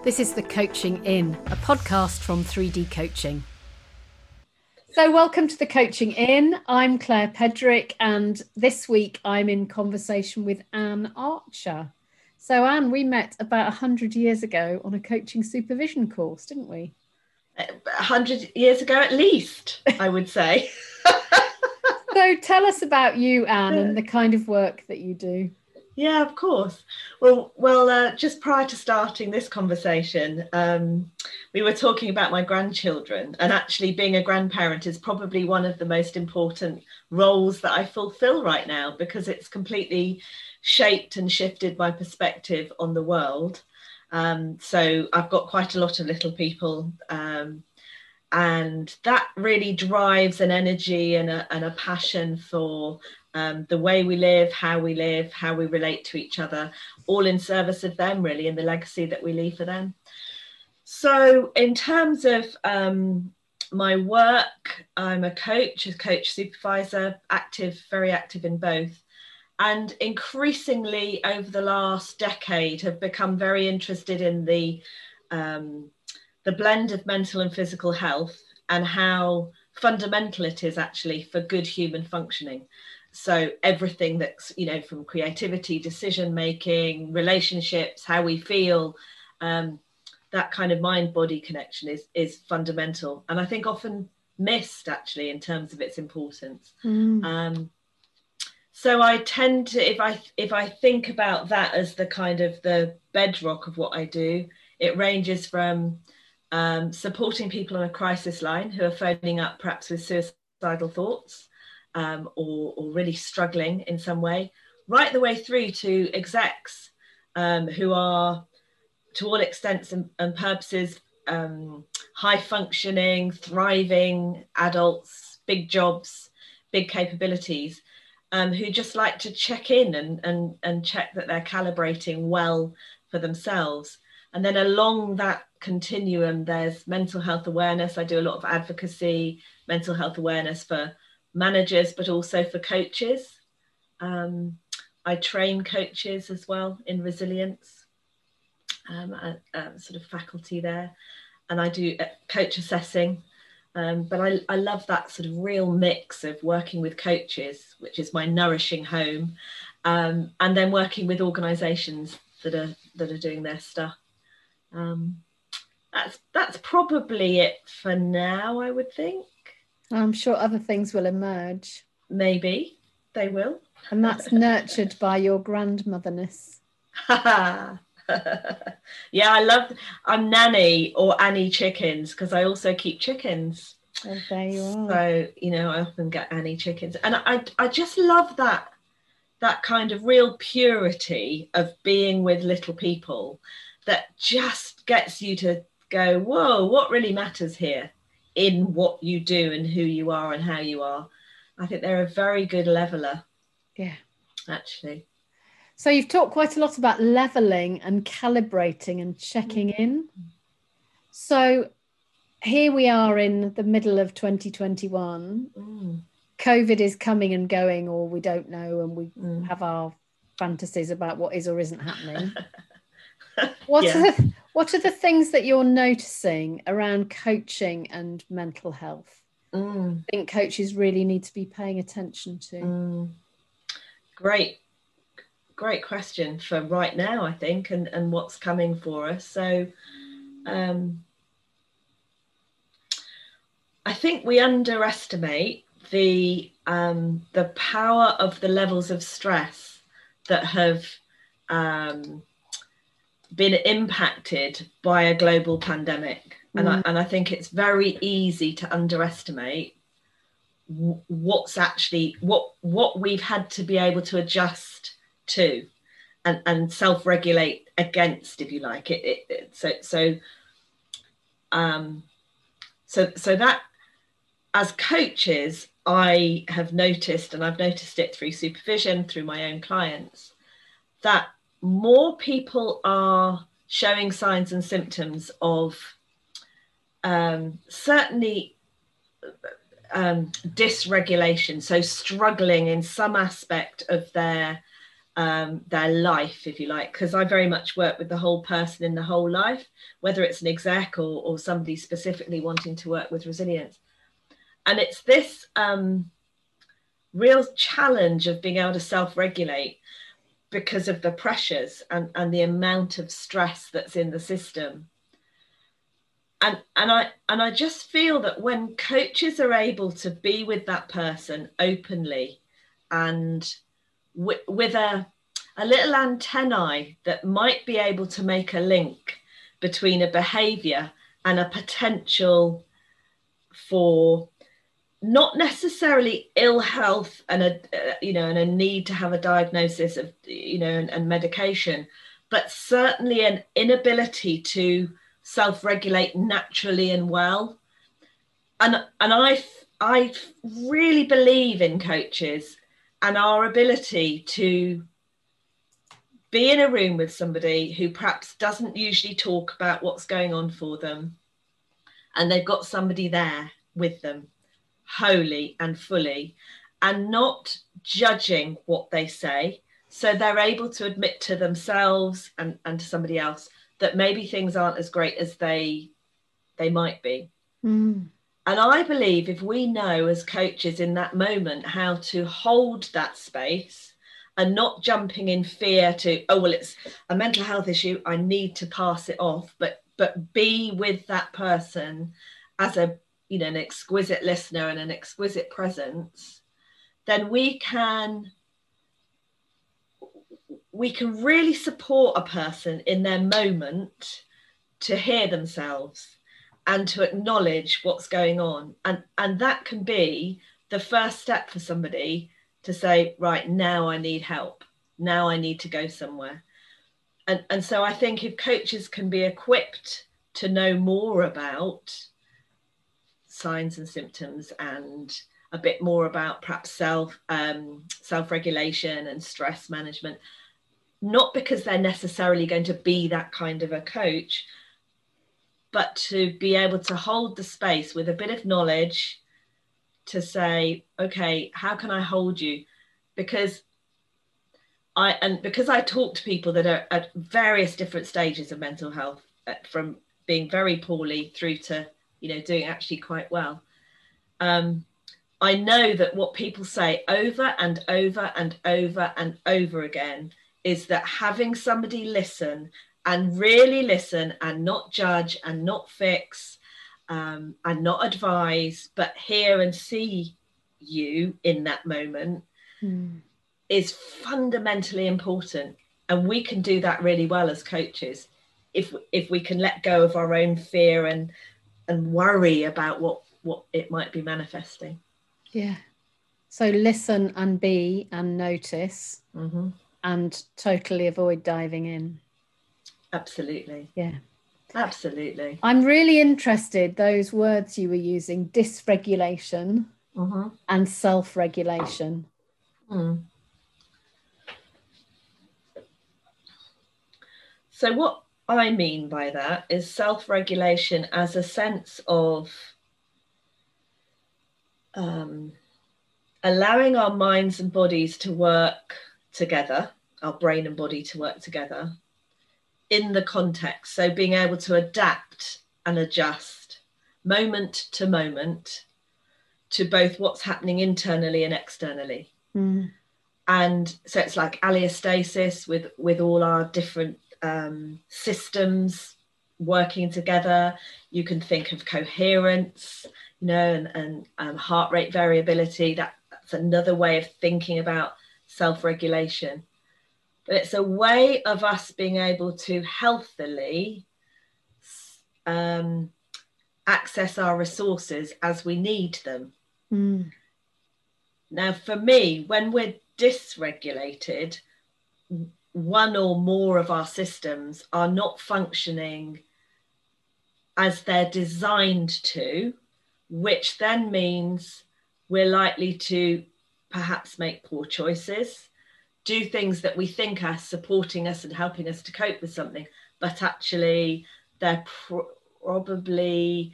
This is The Coaching In, a podcast from 3D Coaching. So welcome to The Coaching In. I'm Claire Pedrick, and this week I'm in conversation with Anne Archer. So Anne, we met about 100 years ago on a coaching supervision course, didn't we? 100 years ago at least, I would say. So tell us about you, Anne, and the kind of work that you do. Yeah, of course. Well, just prior to starting this conversation, we were talking about my grandchildren, and actually being a grandparent is probably one of the most important roles that I fulfill right now, because it's completely shaped and shifted my perspective on the world. So I've got quite a lot of little people, and that really drives an energy and a passion for the way we live, how we relate to each other, all in service of them, really, and the legacy that we leave for them. So in terms of my work, I'm a coach supervisor, very active in both. And increasingly over the last decade have become very interested in the blend of mental and physical health and how fundamental it is actually for good human functioning. So everything that's, from creativity, decision-making, relationships, how we feel, that kind of mind-body connection is fundamental. And I think often missed actually in terms of its importance. So I tend to, if I think about that as the kind of the bedrock of what I do, it ranges from supporting people on a crisis line who are phoning up perhaps with suicidal thoughts or really struggling in some way, right the way through to execs who are, to all extents and purposes, high functioning, thriving adults, big jobs, big capabilities, who just like to check in and check that they're calibrating well for themselves. And then along that continuum, there's mental health awareness. I do a lot of advocacy, mental health awareness for managers, but also for coaches. I train coaches as well in resilience, sort of faculty there. And I do coach assessing. But I love that sort of real mix of working with coaches, which is my nourishing home, and then working with organisations that are doing their stuff. That's probably it for now, I would think. I'm sure other things will emerge. Maybe they will. And that's nurtured by your grandmotherness. Yeah, I'm nanny or Annie chickens, because I also keep chickens. Oh, there you are. So, I often get Annie chickens. And I just love that kind of real purity of being with little people that just gets you to go, whoa, what really matters here in what you do and who you are and how you are. I think they're a very good leveler. Yeah. Actually. So you've talked quite a lot about leveling and calibrating and checking in. So here we are in the middle of 2021. COVID is coming and going, or we don't know, and we have our fantasies about what is or isn't happening. What are the things that you're noticing around coaching and mental health? I think coaches really need to be paying attention to. Great question for right now, I think, and what's coming for us. So I think we underestimate the power of the levels of stress that have been impacted by a global pandemic. And I think it's very easy to underestimate what's actually what we've had to be able to adjust to and self-regulate against, if you like. So that, as coaches, I have noticed, and I've noticed it through supervision, through my own clients, that more people are showing signs and symptoms of certainly dysregulation, so struggling in some aspect of their their life, if you like, because I very much work with the whole person in the whole life, whether it's an exec or somebody specifically wanting to work with resilience. And it's this real challenge of being able to self-regulate because of the pressures and the amount of stress that's in the system. And I just feel that when coaches are able to be with that person openly and with a little antennae that might be able to make a link between a behavior and a potential for not necessarily ill health and a need to have a diagnosis of and medication, but certainly an inability to self-regulate naturally and well. And I really believe in coaches and our ability to be in a room with somebody who perhaps doesn't usually talk about what's going on for them, and they've got somebody there with them wholly and fully, and not judging what they say, so they're able to admit to themselves and to somebody else that maybe things aren't as great as they might be. And I believe if we know as coaches in that moment how to hold that space and not jumping in fear to, oh well, it's a mental health issue, I need to pass it off, but be with that person as an exquisite listener and an exquisite presence, then we can really support a person in their moment to hear themselves and to acknowledge what's going on. And that can be the first step for somebody to say, right, now I need help. Now I need to go somewhere. And so I think if coaches can be equipped to know more about signs and symptoms and a bit more about perhaps self-regulation and stress management, not because they're necessarily going to be that kind of a coach, but to be able to hold the space with a bit of knowledge to say, okay, how can I hold you? Because I talk to people that are at various different stages of mental health, from being very poorly through to, doing actually quite well. I know that what people say over and over and over and over again is that having somebody listen and really listen and not judge and not fix and not advise, but hear and see you in that moment is fundamentally important. And we can do that really well as coaches if we can let go of our own fear and worry about what it might be manifesting. Yeah. So listen and be and notice and totally avoid diving in. Absolutely. Yeah. Absolutely. I'm really interested, those words you were using, dysregulation and self-regulation. So what I mean by that is self-regulation as a sense of allowing our minds and bodies to work together, our brain and body to work together in the context. So being able to adapt and adjust moment to moment to both what's happening internally and externally. And so it's like allostasis with all our different systems working together. You can think of coherence, and heart rate variability. That's another way of thinking about self-regulation. But it's a way of us being able to healthily access our resources as we need them. Now, for me, when we're dysregulated, one or more of our systems are not functioning as they're designed to, which then means we're likely to perhaps make poor choices, do things that we think are supporting us and helping us to cope with something, but actually they're probably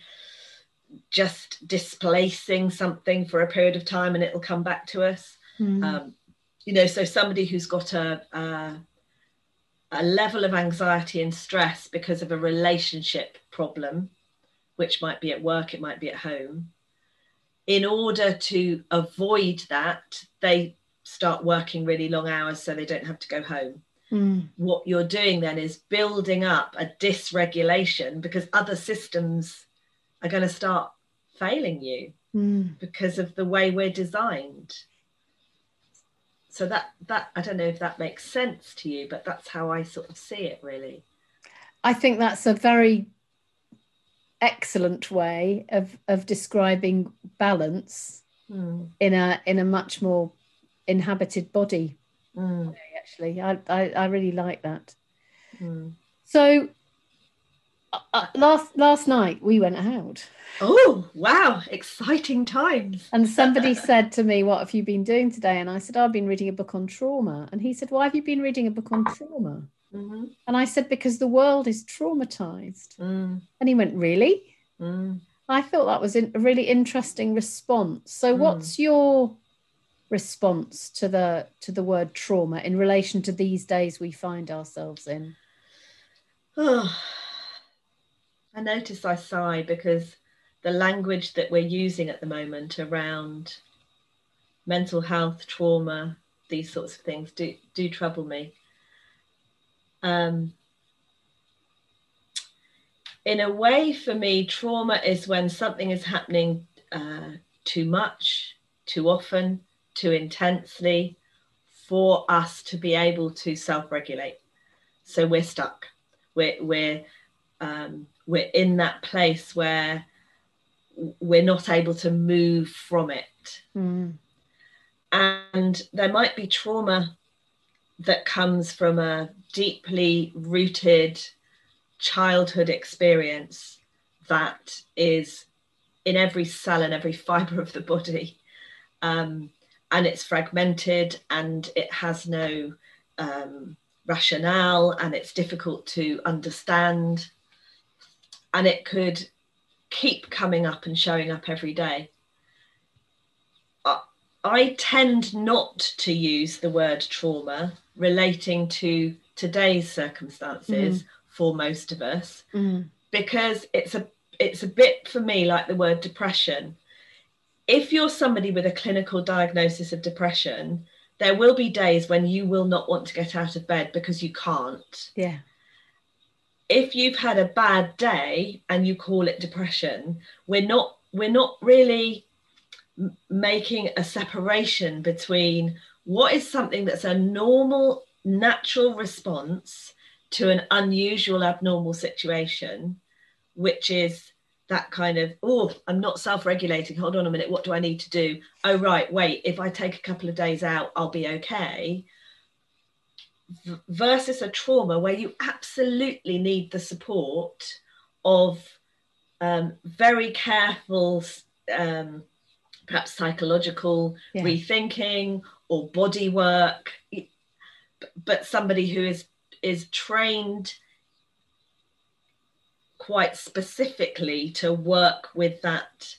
just displacing something for a period of time and it'll come back to us. so somebody who's got a level of anxiety and stress because of a relationship problem, which might be at work, it might be at home. In order to avoid that, they start working really long hours so they don't have to go home. What you're doing then is building up a dysregulation because other systems are going to start failing you because of the way we're designed. So that I don't know if that makes sense to you, but that's how I sort of see it, really. I think that's a very excellent way of describing balance in a much more inhabited body. Actually, I really like that. So last night we went out. Oh wow, exciting times. And somebody said to me, what have you been doing today? And I said, I've been reading a book on trauma. And he said, why have you been reading a book on trauma? And I said, because the world is traumatized. And he went, really? I thought that was a really interesting response. So what's your response to the word trauma in relation to these days we find ourselves in? Oh, I notice I sigh because the language that we're using at the moment around mental health, trauma, these sorts of things do trouble me. In a way, for me, trauma is when something is happening too much, too often, too intensely for us to be able to self-regulate. So we're stuck. We're in that place where we're not able to move from it. And there might be trauma that comes from a deeply rooted childhood experience that is in every cell and every fiber of the body, and it's fragmented and it has no rationale and it's difficult to understand, and it could keep coming up and showing up every day. I tend not to use the word trauma relating to today's circumstances for most of us, because it's a bit for me like the word depression. If you're somebody with a clinical diagnosis of depression, there will be days when you will not want to get out of bed because you can't. Yeah. If you've had a bad day and you call it depression, we're not really making a separation between what is something that's a normal, natural response to an unusual, abnormal situation, which is that kind of, oh, I'm not self-regulating. Hold on a minute. What do I need to do? Oh, right. Wait, if I take a couple of days out, I'll be okay. Versus a trauma where you absolutely need the support of very careful, perhaps psychological rethinking or body work, but somebody who is trained quite specifically to work with that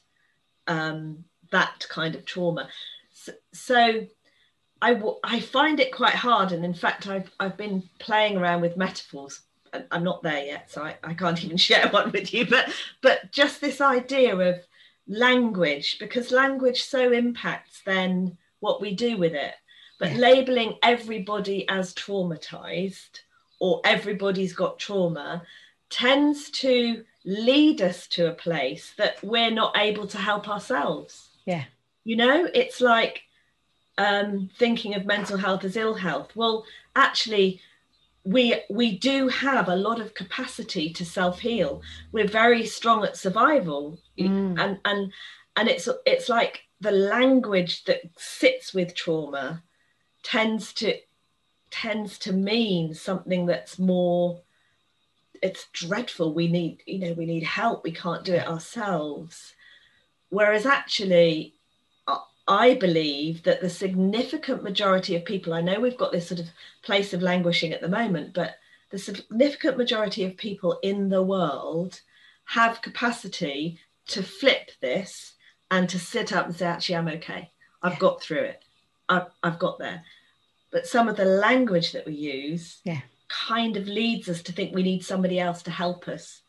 kind of trauma. So I find it quite hard, and in fact I've been playing around with metaphors. I'm not there yet, so I can't even share one with you, but just this idea of language, because language so impacts then what we do with it. But labeling everybody as traumatized or everybody's got trauma tends to lead us to a place that we're not able to help ourselves. Yeah. It's like thinking of mental health as ill health. Well, actually, we do have a lot of capacity to self-heal. We're very strong at survival, and it's like the language that sits with trauma tends to mean something that's more, it's dreadful. We need help. We can't do it ourselves. Whereas actually, I believe that the significant majority of people, I know we've got this sort of place of languishing at the moment, but the significant majority of people in the world have capacity to flip this and to sit up and say, actually, I'm okay. I've got through it. I've got there. but some of the language that we use yeah, kind of leads us to think we need somebody else to help us.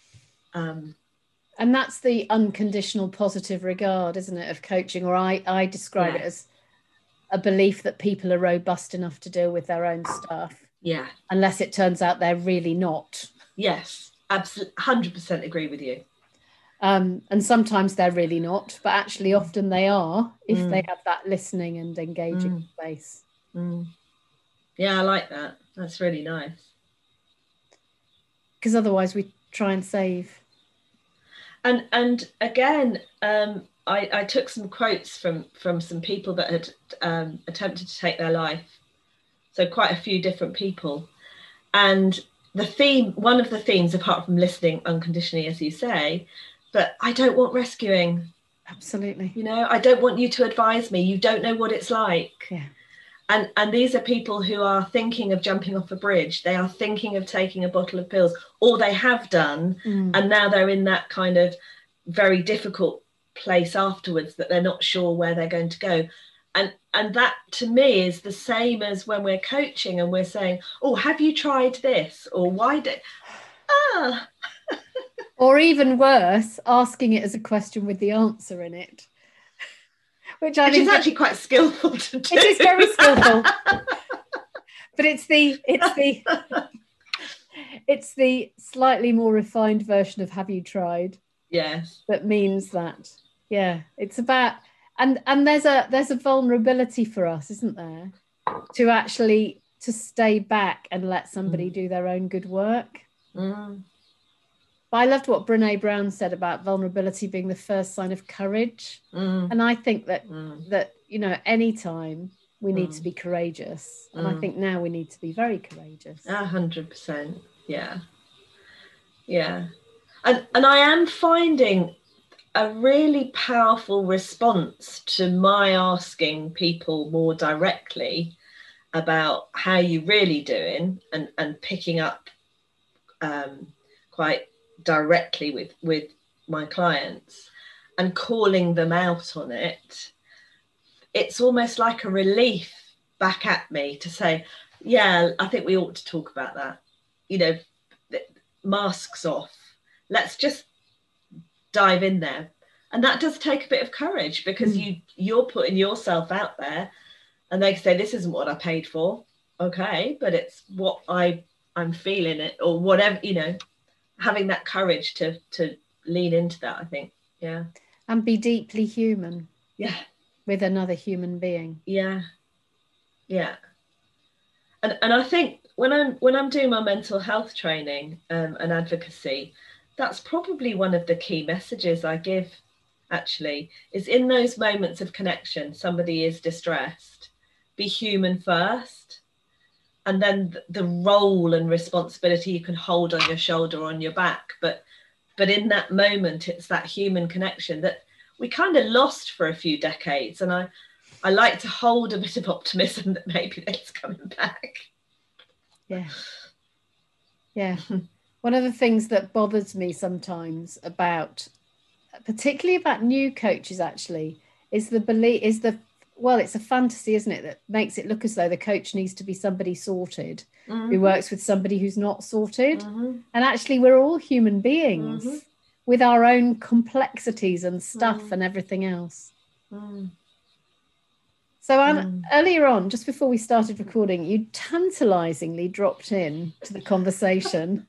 And that's the unconditional positive regard, isn't it, of coaching? Or I describe it as a belief that people are robust enough to deal with their own stuff. Yeah. Unless it turns out they're really not. Yes, absolutely, 100% agree with you. And sometimes they're really not, but actually often they are, if they have that listening and engaging space. Yeah, I like that. That's really nice. Because otherwise we try and save. And again, I took some quotes from some people that had attempted to take their life. So quite a few different people. And one of the themes, apart from listening unconditionally, as you say, but I don't want rescuing. Absolutely. You know, I don't want you to advise me. You don't know what it's like. Yeah. And these are people who are thinking of jumping off a bridge. They are thinking of taking a bottle of pills, or they have done. And now they're in that kind of very difficult place afterwards that they're not sure where they're going to go. And that to me is the same as when we're coaching and we're saying, oh, have you tried this? Or why did... Or even worse, asking it as a question with the answer in it. Which is actually quite skillful to do. It is very skillful. But it's the slightly more refined version of have you tried? Yes. That means that. Yeah. It's about and there's a vulnerability for us, isn't there? To actually to stay back and let somebody do their own good work. But I loved what Brené Brown said about vulnerability being the first sign of courage. And I think that, you know, anytime we need to be courageous. And I think now we need to be very courageous. 100%. Yeah. Yeah. And I am finding a really powerful response to my asking people more directly about how you really doing and picking up quite directly with my clients and calling them out on it. It's almost like a relief back at me to say, yeah, I think we ought to talk about that. You know, masks off. Let's just dive in there. And that does take a bit of courage because you're putting yourself out there and they say, this isn't what I paid for. Okay, but it's what I'm feeling it or whatever, you know, having that courage to lean into that, I think. Yeah. And be deeply human. Yeah. With another human being. Yeah. Yeah. And I think when I'm doing my mental health training and advocacy, that's probably one of the key messages I give, actually, is in those moments of connection, somebody is distressed, be human first. And then the role and responsibility you can hold on your shoulder or on your back. But in that moment, it's that human connection that we kind of lost for a few decades. And I like to hold a bit of optimism that maybe that's coming back. Yeah. Yeah. One of the things that bothers me sometimes particularly about new coaches actually, is the belief, it's a fantasy, isn't it, that makes it look as though the coach needs to be somebody sorted who works with somebody who's not sorted. And actually we're all human beings with our own complexities and stuff and everything else. So Anne, earlier on, just before we started recording, you tantalizingly dropped in to the conversation.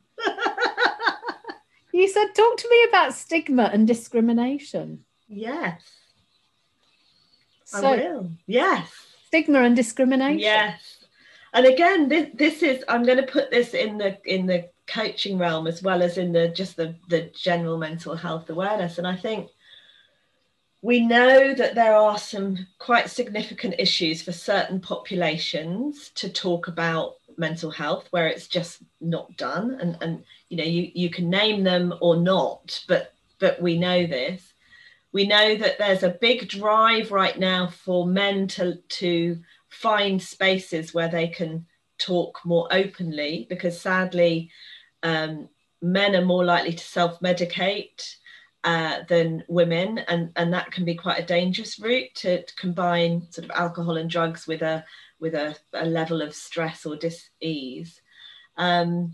You said, talk to me about stigma and discrimination. Yes. So, I will. Yes. Stigma and discrimination. Yes. And again, this is, I'm going to put this in the coaching realm as well as in the general mental health awareness. And I think we know that there are some quite significant issues for certain populations to talk about mental health where it's just not done. And you know, you can name them or not, but we know this. We know that there's a big drive right now for men to find spaces where they can talk more openly, because sadly, men are more likely to self-medicate than women, and that can be quite a dangerous route to combine sort of alcohol and drugs with a level of stress or dis-ease. And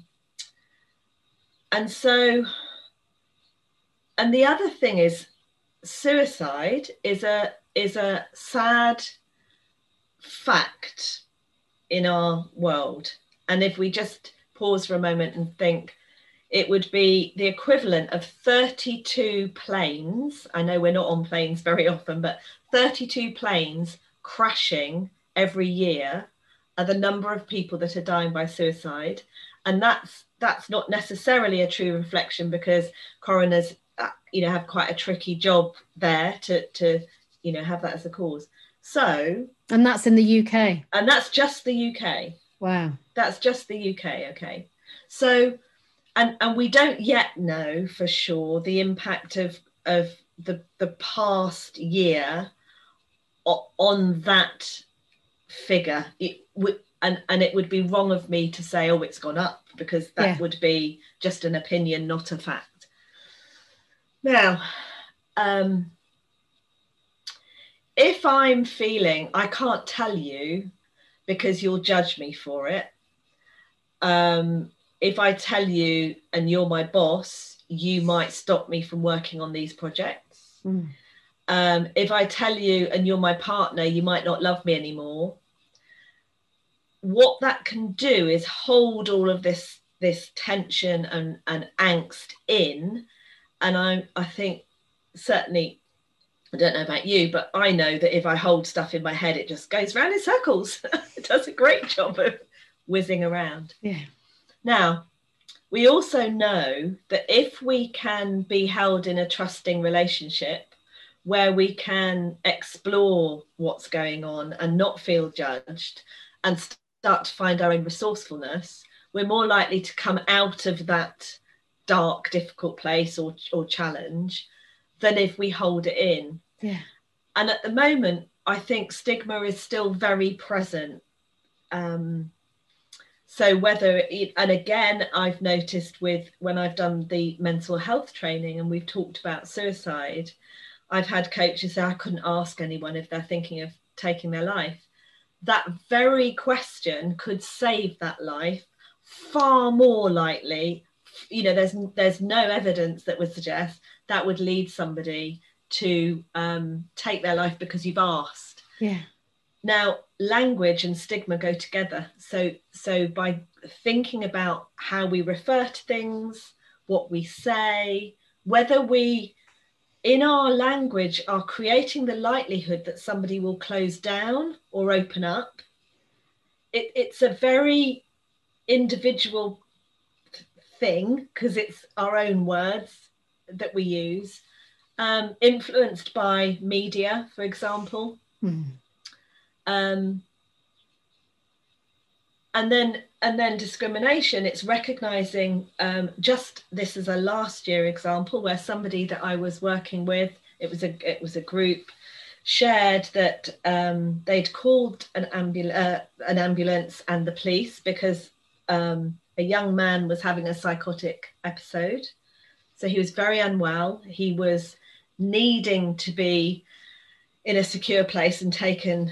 the other thing is, suicide is a sad fact in our world. And if we just pause for a moment and think, it would be the equivalent of 32 planes. I know we're not on planes very often, but 32 planes crashing every year are the number of people that are dying by suicide. And that's not necessarily a true reflection, because coroners, have quite a tricky job there to have that as a cause. So, and that's in the UK. And that's just the UK. Wow. That's just the UK. Okay. So, and we don't yet know for sure the impact of the past year on that figure. And it would be wrong of me to say, oh, it's gone up, because that would be just an opinion, not a fact. Now, if I'm feeling, I can't tell you because you'll judge me for it. If I tell you and you're my boss, you might stop me from working on these projects. If I tell you and you're my partner, you might not love me anymore. What that can do is hold all of this tension and angst in. And I think, certainly, I don't know about you, but I know that if I hold stuff in my head, it just goes round in circles. It does a great job of whizzing around. Yeah. Now, we also know that if we can be held in a trusting relationship where we can explore what's going on and not feel judged and start to find our own resourcefulness, we're more likely to come out of that dark, difficult place or challenge than if we hold it in. Yeah. And at the moment, I think stigma is still very present. So and again, I've noticed when I've done the mental health training and we've talked about suicide, I've had coaches say, I couldn't ask anyone if they're thinking of taking their life. That very question could save that life far more likely. There's no evidence that would suggest that would lead somebody to take their life because you've asked. Yeah. Now, language and stigma go together. So by thinking about how we refer to things, what we say, whether we, in our language, are creating the likelihood that somebody will close down or open up, it's a very individual thing, because it's our own words that we use, influenced by media, for example. And then discrimination, it's recognizing, just this is a last year example where somebody that I was working with, it was a group, shared that they'd called an ambulance and the police because a young man was having a psychotic episode. So he was very unwell. He was needing to be in a secure place and taken,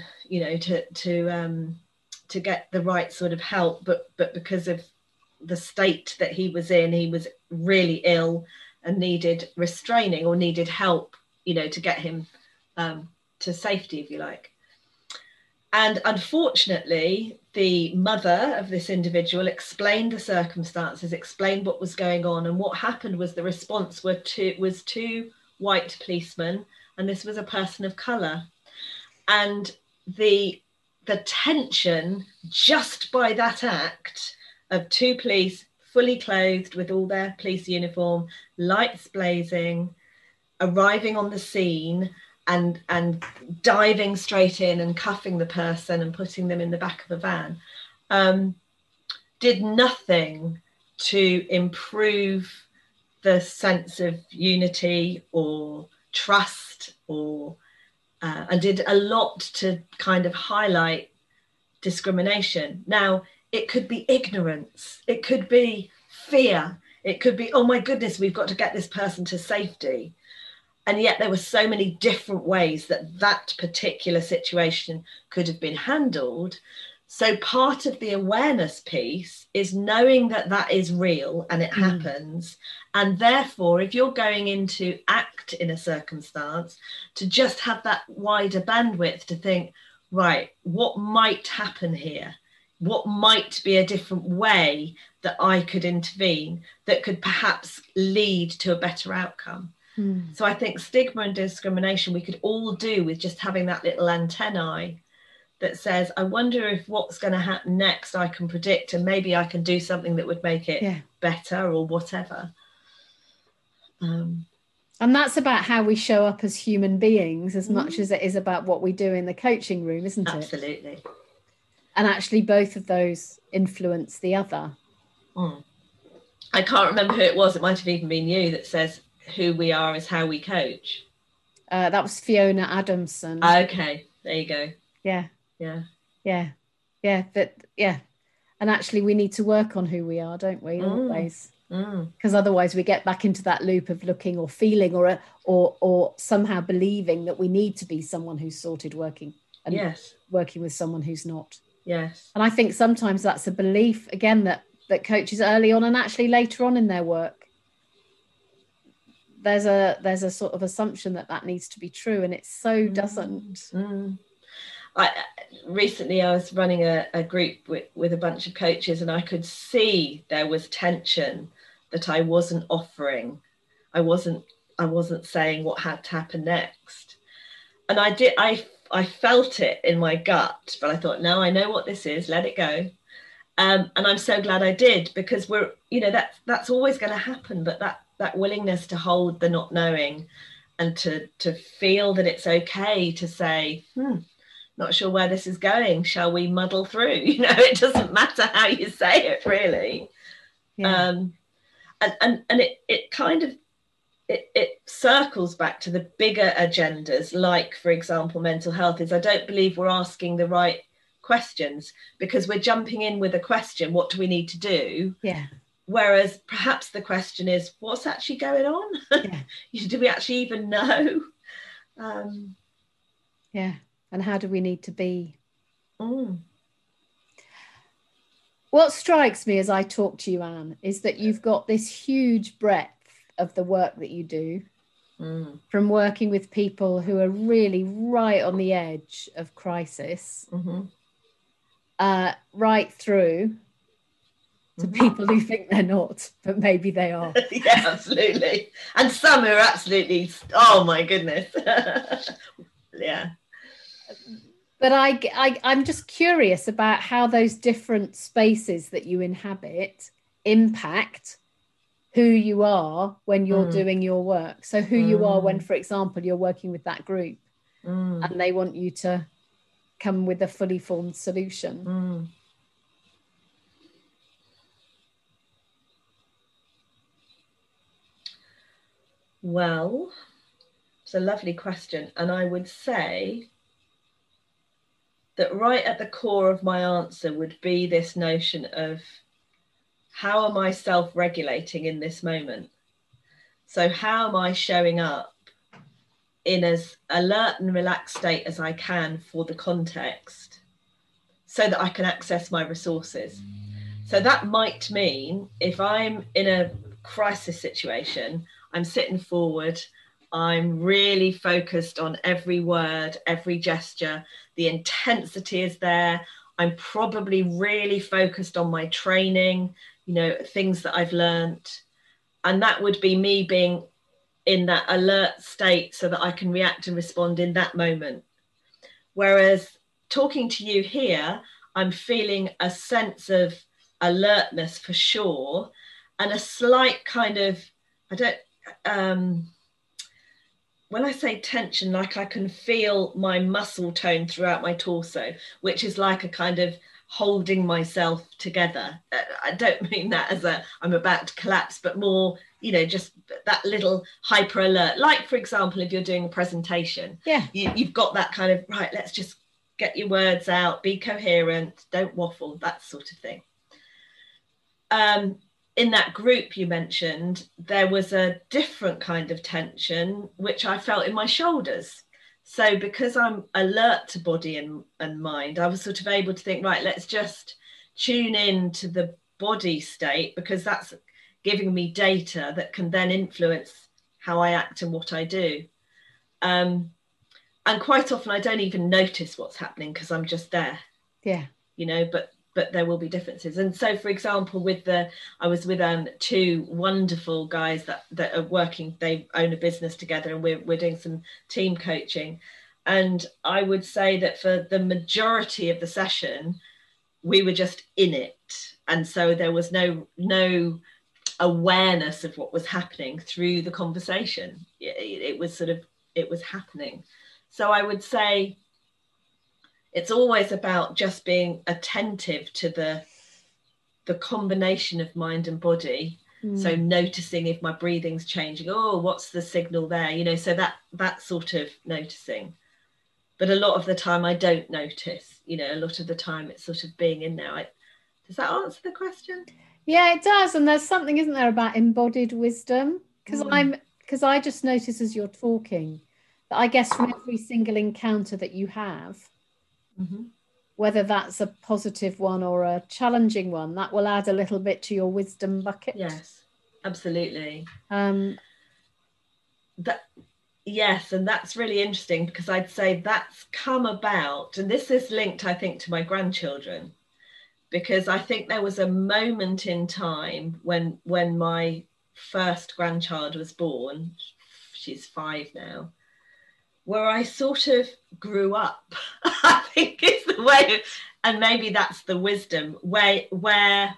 to get the right sort of help. But because of the state that he was in, he was really ill and needed restraining or needed help, to get him to safety, if you like. And unfortunately, the mother of this individual explained the circumstances, explained what was going on. And what happened was the response was two white policemen, and this was a person of colour. And the tension just by that act of two police fully clothed with all their police uniform, lights blazing, arriving on the scene and diving straight in and cuffing the person and putting them in the back of a van, did nothing to improve the sense of unity or trust, or and did a lot to kind of highlight discrimination. Now, it could be ignorance, it could be fear, It could be, oh my goodness, we've got to get this person to safety. And yet there were so many different ways that that particular situation could have been handled. So part of the awareness piece is knowing that that is real and it happens. And therefore, if you're going into act in a circumstance, to just have that wider bandwidth to think, right, what might happen here? What might be a different way that I could intervene that could perhaps lead to a better outcome? So I think stigma and discrimination we could all do with just having that little antennae that says, I wonder if what's going to happen next I can predict, and maybe I can do something that would make it better or whatever. And that's about how we show up as human beings as much as it is about what we do in the coaching room, isn't it? Absolutely. And actually both of those influence the other. I can't remember who it was. It might have even been you that says who we are is how we coach. That was Fiona Adamson. Okay, there you go. Yeah. And actually we need to work on who we are, don't we, always? Because otherwise we get back into that loop of looking or feeling or somehow believing that we need to be someone who's sorted working with someone who's not. Yes. And I think sometimes that's a belief, again, that coaches early on and actually later on in their work, there's a sort of assumption that needs to be true, and it so doesn't. Recently I was running a group with a bunch of coaches, and I could see there was tension that I wasn't offering. I wasn't saying what had to happen next. And I felt it in my gut, but I thought, no, I know what this is, let it go. And I'm so glad I did, because that's always going to happen, but that willingness to hold the not knowing and to feel that it's okay to say, not sure where this is going, shall we muddle through? It doesn't matter how you say it, really. And it kind of it circles back to the bigger agendas, like, for example, mental health. Is I don't believe we're asking the right questions, because we're jumping in with a question, what do we need to do? Whereas perhaps the question is, what's actually going on? Do we actually even know? And how do we need to be? What strikes me as I talk to you, Anne, is that you've got this huge breadth of the work that you do, from working with people who are really right on the edge of crisis, right through to people who think they're not, but maybe they are. Yeah, absolutely. And some are absolutely, oh my goodness. Yeah. But I'm just curious about how those different spaces that you inhabit impact who you are when you're doing your work. So who you are when, for example, you're working with that group and they want you to come with a fully formed solution. Well, it's a lovely question. And I would say that right at the core of my answer would be this notion of, how am I self-regulating in this moment? So how am I showing up in as alert and relaxed state as I can for the context, so that I can access my resources? So that might mean if I'm in a crisis situation, I'm sitting forward, I'm really focused on every word, every gesture, the intensity is there. I'm probably really focused on my training, things that I've learnt. And that would be me being in that alert state so that I can react and respond in that moment. Whereas talking to you here, I'm feeling a sense of alertness for sure, and a slight kind of, when I say tension, like I can feel my muscle tone throughout my torso, which is like a kind of holding myself together. I don't mean that as I'm about to collapse, but more, just that little hyper alert. Like, for example, if you're doing a presentation, you've got that kind of, right, let's just get your words out, be coherent, don't waffle, that sort of thing. in that group you mentioned, there was a different kind of tension, which I felt in my shoulders. So because I'm alert to body and mind, I was sort of able to think, right, let's just tune in to the body state, because that's giving me data that can then influence how I act and what I do. And quite often I don't even notice what's happening because I'm just there. Yeah. You know, but there will be differences. And so, for example, I was with two wonderful guys that are working, they own a business together, and we're doing some team coaching. And I would say that for the majority of the session, we were just in it. And so there was no awareness of what was happening through the conversation. It was happening. So I would say it's always about just being attentive to the combination of mind and body. So noticing if my breathing's changing, oh, what's the signal there? You know, so that sort of noticing. But a lot of the time I don't notice, you know, a lot of the time it's sort of being in there. Does that answer the question? Yeah, it does. And there's something, isn't there, about embodied wisdom? Because I just notice as you're talking that I guess from every single encounter that you have, whether that's a positive one or a challenging one, that will add a little bit to your wisdom bucket. Yes, absolutely. Yes, and that's really interesting, because I'd say that's come about, and this is linked, I think, to my grandchildren, because I think there was a moment in time when my first grandchild was born, she's 5 now, where I sort of grew up. I think it's the way, and maybe that's the wisdom, where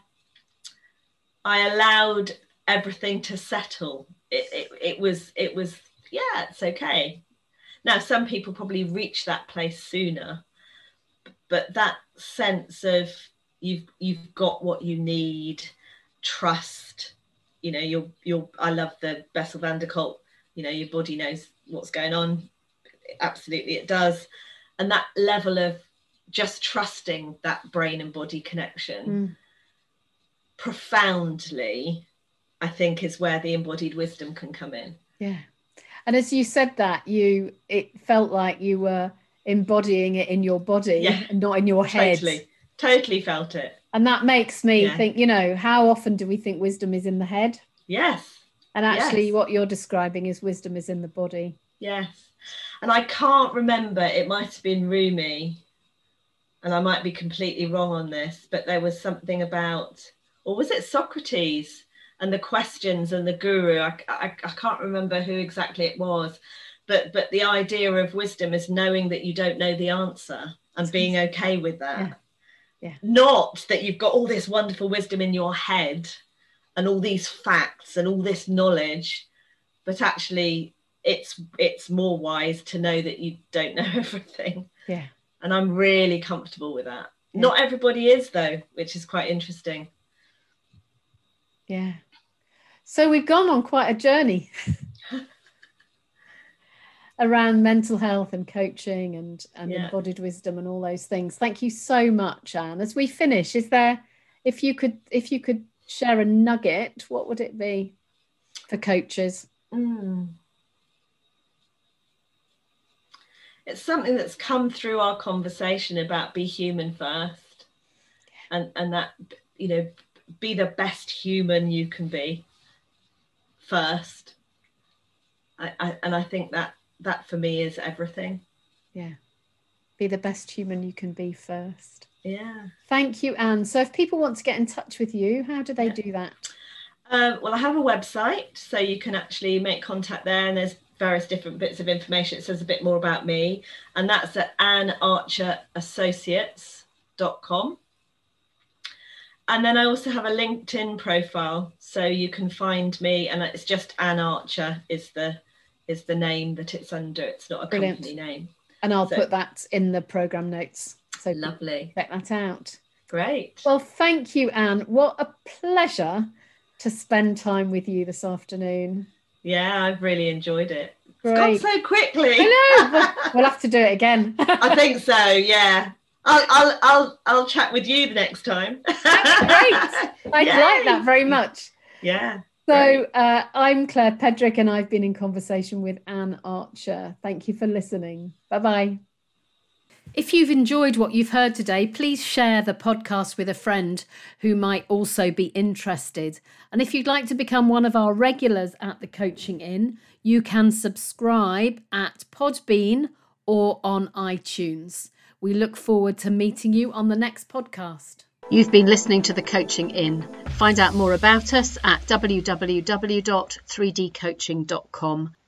I allowed everything to settle. It was, yeah, it's okay. Now, some people probably reach that place sooner, but that sense of you've got what you need, trust, you know, I love the Bessel van der Kolk, you know, your body knows what's going on. Absolutely, it does. And that level of just trusting that brain and body connection profoundly, I think, is where the embodied wisdom can come in. Yeah. And as you said that, it felt like you were embodying it in your body and not in your head. Totally felt it. And that makes me think, you know, how often do we think wisdom is in the head? Yes. And actually what you're describing is wisdom is in the body. Yes. And I can't remember, it might have been Rumi, and I might be completely wrong on this, but there was something about, or was it Socrates and the questions and the guru? I can't remember who exactly it was, but the idea of wisdom is knowing that you don't know the answer and being okay with that. Yeah. Not that you've got all this wonderful wisdom in your head and all these facts and all this knowledge, but actually it's more wise to know that you don't know everything. Yeah. And I'm really comfortable with that. Yeah. Not everybody is, though, which is quite interesting. Yeah. So we've gone on quite a journey around mental health and coaching and embodied wisdom and all those things. Thank you so much, Anne. As we finish, is there, if you could share a nugget, what would it be for coaches? It's something that's come through our conversation about be human first, and that, you know, be the best human you can be first. I think that for me is everything. Yeah. Be the best human you can be first. Yeah. Thank you, Anne. So if people want to get in touch with you, how do they do that? Well, I have a website, so you can actually make contact there, and there's various different bits of information. It says a bit more about me, and that's at annearcherassociates.com. And then I also have a LinkedIn profile, so you can find me, and it's just Anne Archer is the name that it's under. It's not a company name. And I'll put that in the program notes. So lovely. Check that out. Great. Well, thank you, Anne. What a pleasure to spend time with you this afternoon. Yeah, I've really enjoyed it. Great. It's gone so quickly. I know. We'll have to do it again. I think so, yeah. I'll chat with you the next time. That's great. I'd like that very much. Yeah. So I'm Claire Pedrick, and I've been in conversation with Anne Archer. Thank you for listening. Bye-bye. If you've enjoyed what you've heard today, please share the podcast with a friend who might also be interested. And if you'd like to become one of our regulars at the Coaching Inn, you can subscribe at Podbean or on iTunes. We look forward to meeting you on the next podcast. You've been listening to The Coaching Inn. Find out more about us at www.3dcoaching.com.